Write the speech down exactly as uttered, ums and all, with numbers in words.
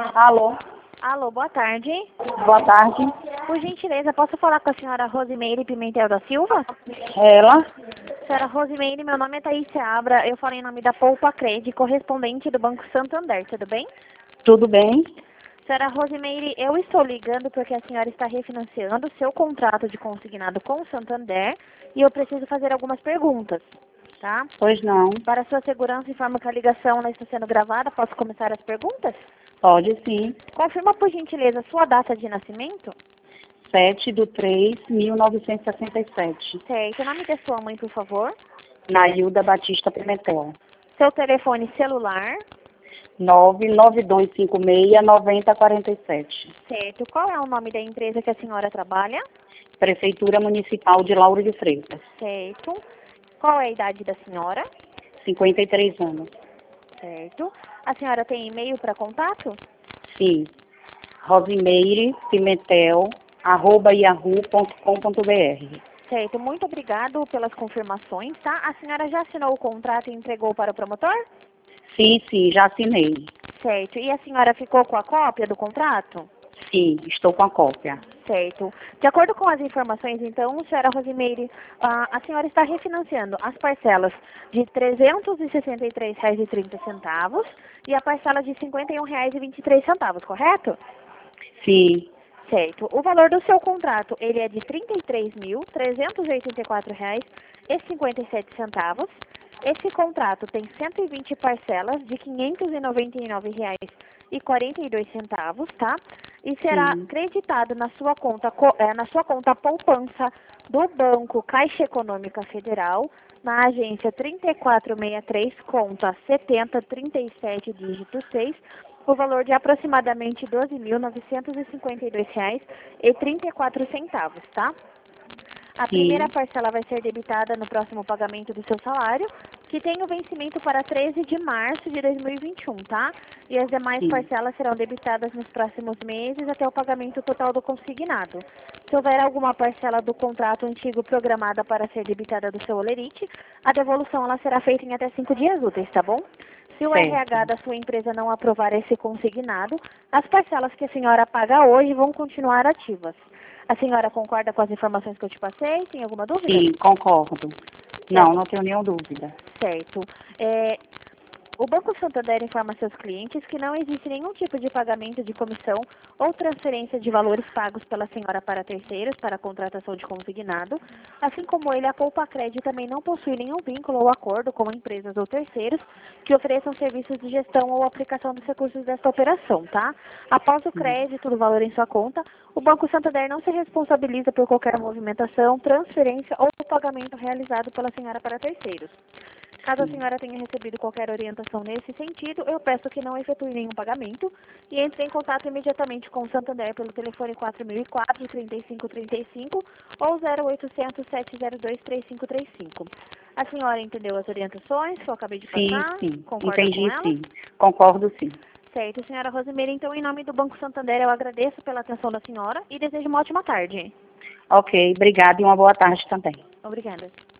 Alô, Alô, boa tarde. boa tarde. Por gentileza, posso falar com a senhora Rosimeire Pimentel da Silva? Ela? Senhora Rosimeire, meu nome é Thaísia Abra, eu falo em nome da Poupa Cred, correspondente do Banco Santander, tudo bem? Tudo bem? Senhora Rosimeire, eu estou ligando porque a senhora está refinanciando seu contrato de consignado com o Santander e eu preciso fazer algumas perguntas, tá? Pois não. Para sua segurança, informo que a ligação não está sendo gravada, posso começar as perguntas? Pode sim. Confirma, por gentileza, sua data de nascimento? sete de três de mil novecentos e sessenta e sete. Certo. O nome da sua mãe, por favor? Nailda Batista Pimentel. Seu telefone celular? nove nove dois cinco seis nove zero quatro sete. Certo. Qual é o nome da empresa que a senhora trabalha? Prefeitura Municipal de Lauro de Freitas. Certo. Qual é a idade da senhora? cinquenta e três anos. Certo. A senhora tem e-mail para contato? Sim. Rosimeire Pimentel, arroba yahoo ponto com ponto br. Certo. Muito obrigado pelas confirmações, tá? A senhora já assinou o contrato e entregou para o promotor? Sim, sim, já assinei. Certo. E a senhora ficou com a cópia do contrato? Sim, estou com a cópia. Certo. De acordo com as informações, então, senhora Rosimeire, a, a senhora está refinanciando as parcelas de trezentos e sessenta e três reais e trinta centavos e a parcela de cinquenta e um reais e vinte e três centavos, correto? Sim, Certo. O valor do seu contrato, ele é de trinta e três mil, trezentos e oitenta e quatro reais e cinquenta e sete centavos. Esse contrato tem cento e vinte parcelas de quinhentos e noventa e nove reais e quarenta e dois centavos, tá? E será sim, creditado na sua conta, co- eh, na sua conta poupança do Banco Caixa Econômica Federal, na agência trinta e quatro sessenta e três, conta setenta trinta e sete, dígito seis, o valor de aproximadamente doze mil novecentos e cinquenta e dois reais e trinta e quatro centavos, tá? A primeira sim, parcela vai ser debitada no próximo pagamento do seu salário, que tem o vencimento para treze de março de dois mil e vinte e um, tá? E as demais sim. parcelas serão debitadas nos próximos meses até o pagamento total do consignado. Se houver alguma parcela do contrato antigo programada para ser debitada do seu holerite, a devolução ela será feita em até cinco dias úteis, tá bom? Se o R H Certo. da sua empresa não aprovar esse consignado, as parcelas que a senhora paga hoje vão continuar ativas. A senhora concorda com as informações que eu te passei? Tem alguma dúvida? Sim, concordo. Não, não tenho nenhuma dúvida. Certo. É, o Banco Santander informa seus clientes que não existe nenhum tipo de pagamento de comissão ou transferência de valores pagos pela senhora para terceiros para a contratação de consignado. Assim como ele, a Poupa Cred também não possui nenhum vínculo ou acordo com empresas ou terceiros que ofereçam serviços de gestão ou aplicação dos recursos desta operação, tá? Após o Sim, crédito do valor em sua conta, o Banco Santander não se responsabiliza por qualquer movimentação, transferência ou pagamento realizado pela senhora para terceiros. Caso a sim. senhora tenha recebido qualquer orientação nesse sentido, eu peço que não efetue nenhum pagamento e entre em contato imediatamente com o Santander pelo telefone quatro mil e quatro, trinta e cinco trinta e cinco ou zero oitocentos, sete zero dois, três cinco três cinco. A senhora entendeu as orientações que eu acabei de Sim, passar? sim. Concorda com Entendi, elas? sim. Concordo, sim. Certo, senhora Rosimeire. Então, em nome do Banco Santander, eu agradeço pela atenção da senhora e desejo uma ótima tarde. Ok, obrigada e uma boa tarde também. Obrigada.